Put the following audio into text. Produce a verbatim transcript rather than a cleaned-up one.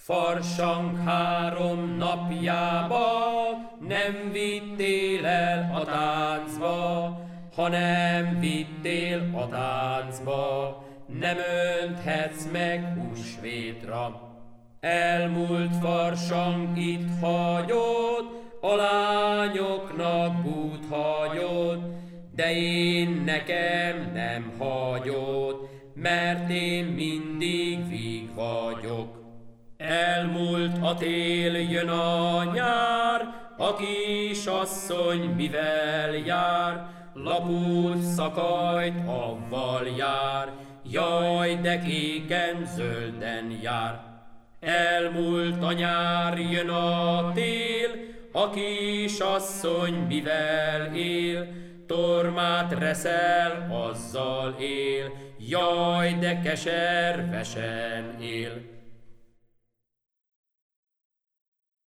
Farsang három napjába nem vittél el a táncba, hanem vittél a táncba, nem önthetsz meg húsvétra. Elmúlt farsang itt hagyod, a lányoknak bút hagyod, de én nekem nem hagyod, mert én mindig víg vagyok. Elmúlt a tél, jön a nyár, a kisasszony mivel jár, lapút szakajt avval jár, jaj, de kéken zölden jár. Elmúlt a nyár, jön a tél, a kisasszony mivel él, tormát reszel, azzal él, jaj, de keservesen él.